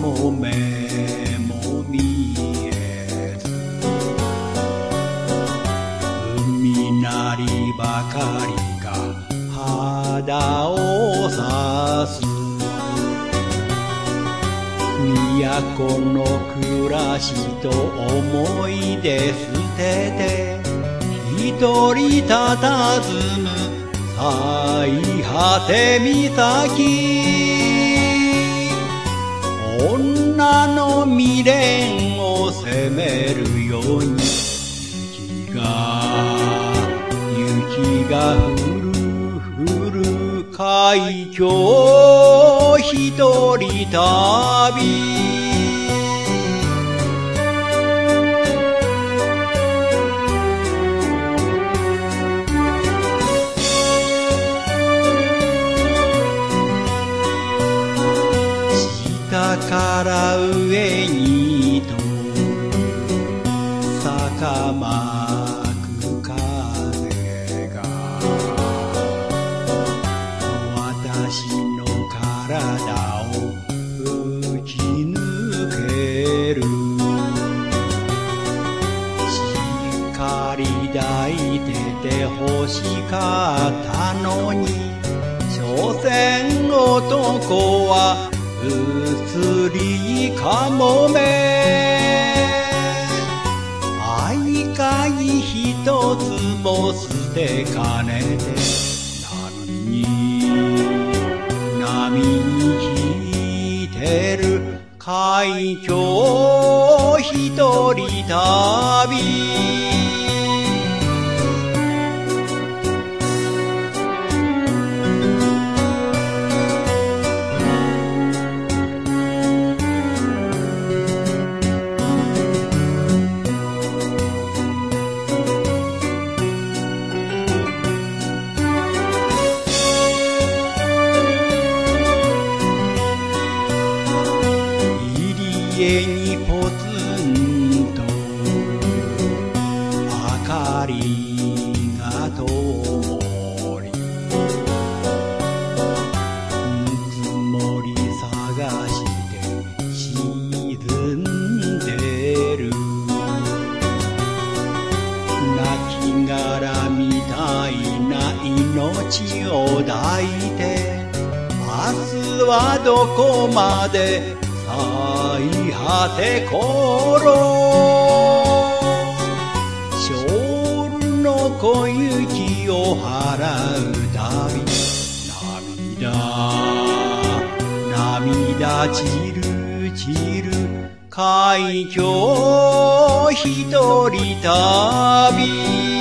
の目も見えず、海なりばかりが肌を刺す。都の暮らしと思い出捨てて、一人たたずむ最果て岬。女の未練を責めるように、雪が降る海峡一人旅。下から上にと逆まく風が、私の体を打ち抜ける。しっかり抱いてて欲しかったのに、所詮男は移りかもめ。愛貝一つも捨てかねて、波に引いてる海峡一人旅。家にポツンと明かりが灯り、ぬくもり探して沈んでる。亡きみたいな命を抱いて、明日はどこまで最果て頃、生の小雪を払うたび、涙散る散る海峡一人旅。